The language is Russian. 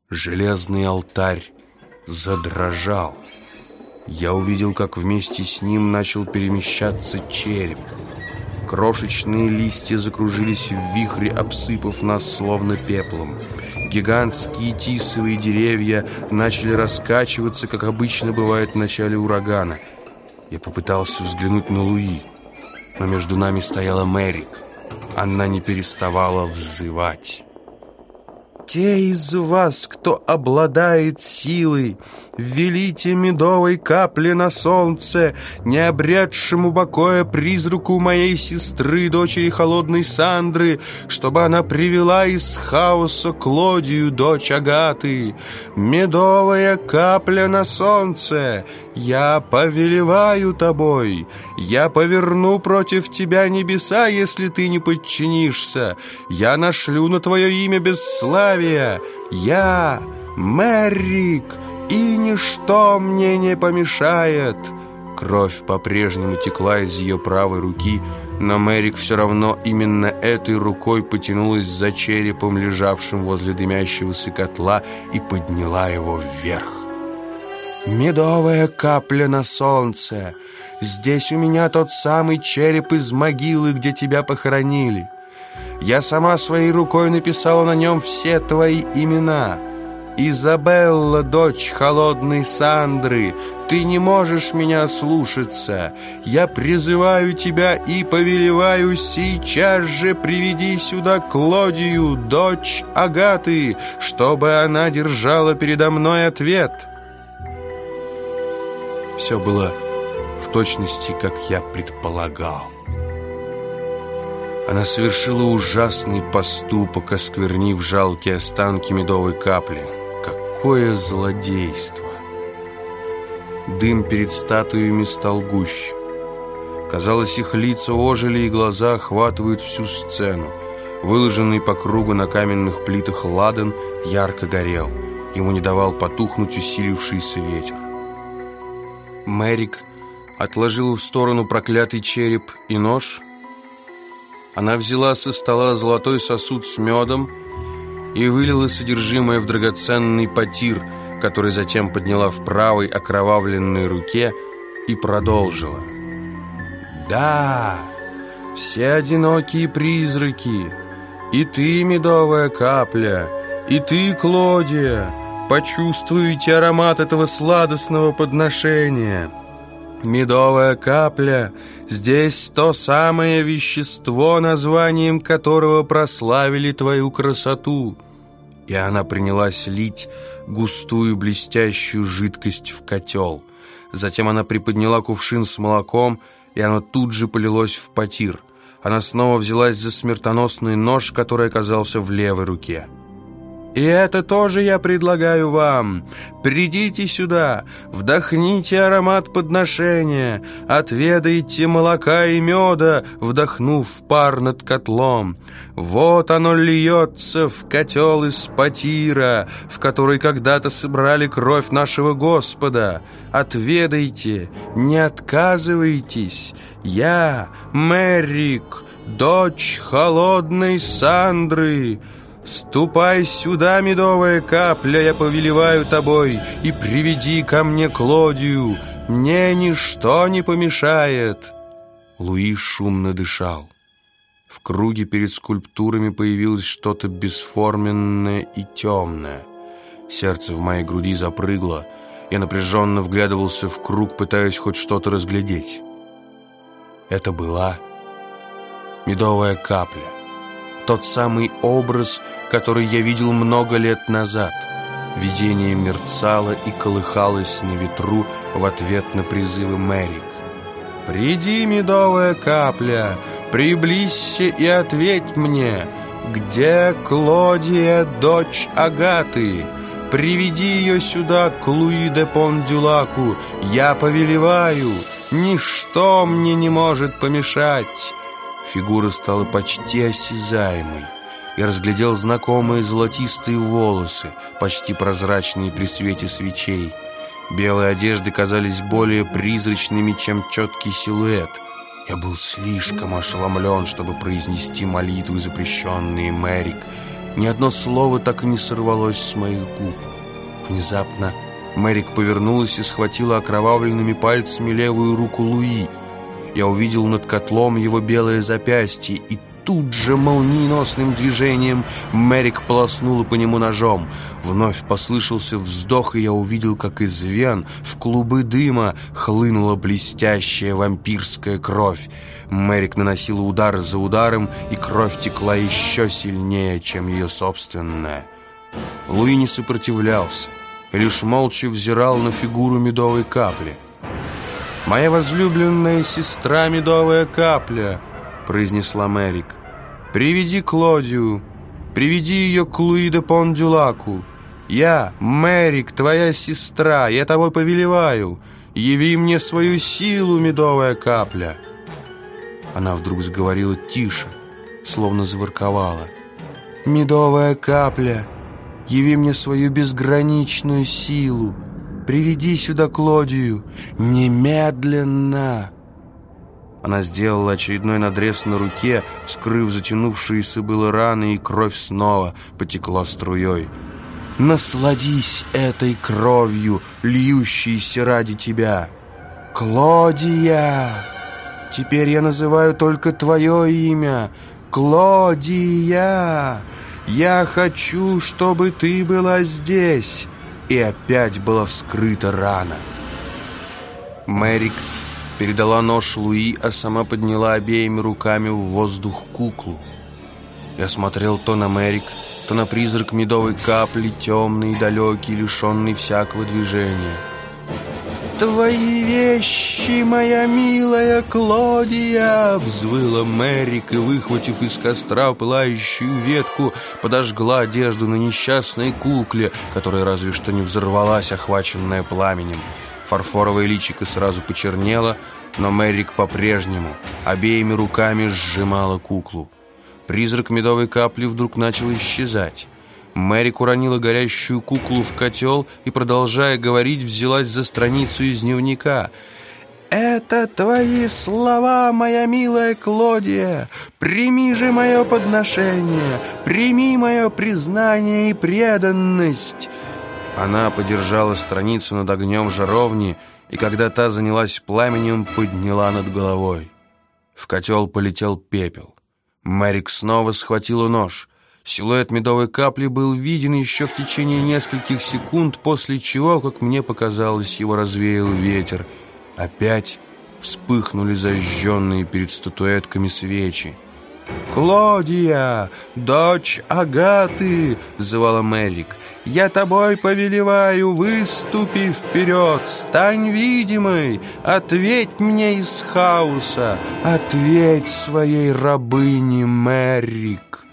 Железный алтарь задрожал. Я увидел, как вместе с ним начал перемещаться череп. Крошечные листья закружились в вихре, обсыпав нас словно пеплом. Гигантские тисовые деревья начали раскачиваться, как обычно бывает в начале урагана. Я попытался взглянуть на Луи, но между нами стояла Мэрик. Она не переставала взывать. «Те из вас, кто обладает силой, велите медовой капли на солнце, не обретшему покоя призраку моей сестры, дочери холодной Сандры, чтобы она привела из хаоса Клодию, дочь Агаты. Медовая капля на солнце, я повелеваю тобой, я поверну против тебя небеса, если ты не подчинишься, я нашлю на твое имя бесславие, я Мэрик, и ничто мне не помешает». Кровь по-прежнему текла из ее правой руки, но Мэрик все равно именно этой рукой потянулась за черепом, лежавшим возле дымящегося котла, и подняла его вверх. «Медовая капля на солнце! Здесь у меня тот самый череп из могилы, где тебя похоронили. Я сама своей рукой написала на нем все твои имена. Изабелла, дочь холодной Сандры, ты не можешь меня слушаться. Я призываю тебя и повелеваю, сейчас же приведи сюда Клодию, дочь Агаты, чтобы она держала передо мной ответ». Все было в точности, как я предполагал. Она совершила ужасный поступок, осквернив жалкие останки медовой капли. Какое злодейство! Дым перед статуями стал гуще. Казалось, их лица ожили, и глаза охватывают всю сцену. Выложенный по кругу на каменных плитах ладан ярко горел. Ему не давал потухнуть усилившийся ветер. Мэрик отложила в сторону проклятый череп и нож. Она взяла со стола золотой сосуд с медом и вылила содержимое в драгоценный потир, который затем подняла в правой окровавленной руке и продолжила. «Да, все одинокие призраки, и ты, медовая капля, и ты, Клодия, почувствуете аромат этого сладостного подношения. Медовая капля — здесь то самое вещество, названием которого прославили твою красоту». И она принялась лить густую блестящую жидкость в котел. Затем она приподняла кувшин с молоком, и оно тут же полилось в потир. Она снова взялась за смертоносный нож, который оказался в левой руке. «И это тоже я предлагаю вам. Придите сюда, вдохните аромат подношения, отведайте молока и меда, вдохнув пар над котлом. Вот оно льется в котел из потира, в который когда-то собрали кровь нашего Господа. Отведайте, не отказывайтесь. Я, Мэрик, дочь холодной Сандры. Ступай сюда, медовая капля, я повелеваю тобой, и приведи ко мне Клодию. Мне ничто не помешает». Луи шумно дышал. В круге перед скульптурами появилось что-то бесформенное и темное. Сердце в моей груди запрыгло. Я напряженно вглядывался в круг, пытаясь хоть что-то разглядеть. Это была медовая капля. Тот самый образ, который я видел много лет назад. Видение мерцало и колыхалось на ветру в ответ на призывы Мэрик. «Приди, медовая капля, приблизься и ответь мне, где Клодия, дочь Агаты? Приведи ее сюда к Луи де Пондюлаку, я повелеваю, ничто мне не может помешать». Фигура стала почти осязаемой. Я разглядел знакомые золотистые волосы, почти прозрачные при свете свечей. Белые одежды казались более призрачными, чем четкий силуэт. Я был слишком ошеломлен, чтобы произнести молитвы, запрещенные Мэрик. Ни одно слово так и не сорвалось с моих губ. Внезапно Мэрик повернулась и схватила окровавленными пальцами левую руку Луи. Я увидел над котлом его белое запястье, и тут же молниеносным движением Мэрик полоснула по нему ножом. Вновь послышался вздох, и я увидел, как из вен в клубы дыма хлынула блестящая вампирская кровь. Мэрик наносила удар за ударом, и кровь текла еще сильнее, чем ее собственная. Луи не сопротивлялся, и лишь молча взирал на фигуру медовой капли. «Моя возлюбленная сестра медовая капля», — произнесла Мэрик, — «приведи Клодию, приведи ее к Луи де Пондюлаку. Я, Мэрик, твоя сестра, я тобой повелеваю. Яви мне свою силу, медовая капля». Она вдруг заговорила тише, словно заворковала. «Медовая капля, яви мне свою безграничную силу. Приведи сюда Клодию, немедленно!» Она сделала очередной надрез на руке, вскрыв затянувшиеся было раны, и кровь снова потекла струей. «Насладись этой кровью, льющейся ради тебя! Клодия! Теперь я называю только твое имя! Клодия! Я хочу, чтобы ты была здесь!» И опять была вскрыта рана. Мэрик передала нож Луи, а сама подняла обеими руками в воздух куклу. Я смотрел то на Мэрик, то на призрак медовой капли, темный и далекий, лишенный всякого движения. «Твои вещи, моя милая Клодия!» — взвыла Мэрик и, выхватив из костра пылающую ветку, подожгла одежду на несчастной кукле, которая разве что не взорвалась, охваченная пламенем. Фарфоровое личико сразу почернело, но Мэрик по-прежнему обеими руками сжимала куклу. Призрак медовой капли вдруг начал исчезать. Мэрик уронила горящую куклу в котел и, продолжая говорить, взялась за страницу из дневника. «Это твои слова, моя милая Клодия! Прими же мое подношение! Прими мое признание и преданность!» Она подержала страницу над огнем жаровни, и когда та занялась пламенем, подняла над головой. В котел полетел пепел. Мэрик снова схватила нож. Силуэт медовой капли был виден еще в течение нескольких секунд, после чего, как мне показалось, его развеял ветер. Опять вспыхнули зажженные перед статуэтками свечи. «Клодия, дочь Агаты!» — взывала Мэрик. «Я тобой повелеваю, выступи вперед, стань видимой, ответь мне из хаоса, ответь своей рабыне Мэрик!»